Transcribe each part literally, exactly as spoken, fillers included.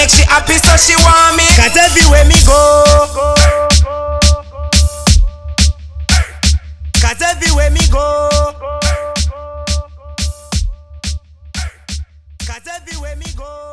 She happy so she want me. Cause everywhere me go, Cause everywhere me go, Cause everywhere me go.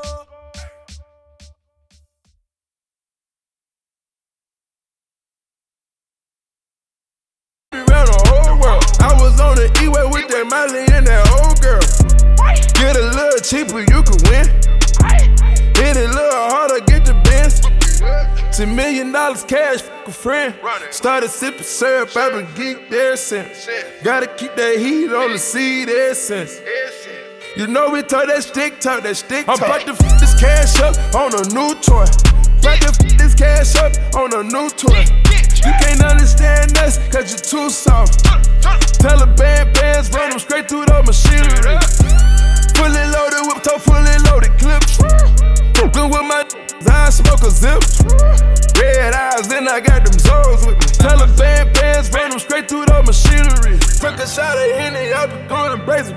Around the whole world, I was on the E-way with that Miley and that old girl. Get a little cheaper, you can win. Hit it a little harder, get the Benz. Ten million dollars cash, fuck a friend. Started sipping syrup, I've been geeked there since. Gotta keep that heat on the seed essence. You know we talk that stick talk, that stick talk. I'm about to f this cash up on a new toy. About to f this cash up on a new toy. You can't understand us, cause you're too soft. Taliban bands, run them straight through the machinery. Fully loaded, whip top, fully loaded clips. Good with my I smoke a zip. Red eyes, then I got them Zoes with me. Taliban bands, run them straight through the machinery. Took a shot of Henny, I been going and brazen.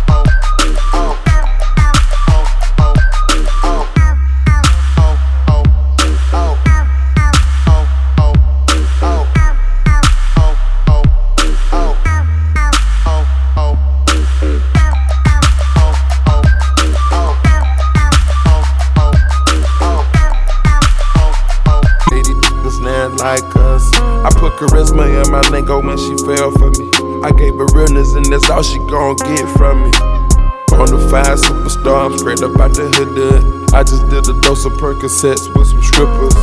Like us, I put charisma in my lingo when she fell for me. I gave her realness and that's all she gon' get from me. On the fire superstar, I'm straight up out the hood. I just did a dose of Percocets with some strippers.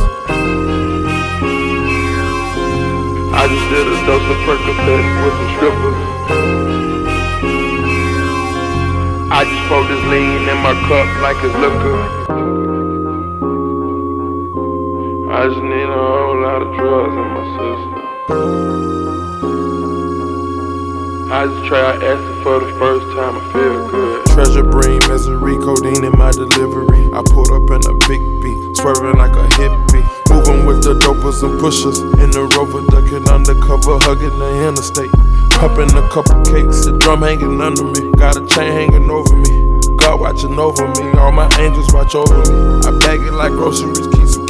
I just did a dose of Percocets with some strippers. I just pour this lean in my cup like it's liquor. I just need a whole lot of drugs in my system. I just tried acid for the first time, I feel good. Treasure bring misery, codeine in my delivery. I pulled up in a big beat, swerving like a hippie. Moving with the dopers and pushers. In the Rover, ducking undercover, hugging the interstate. Popping a couple cakes, the drum hanging under me. Got a chain hanging over me. God watching over me, all my angels watch over me. I bag it like groceries, keep some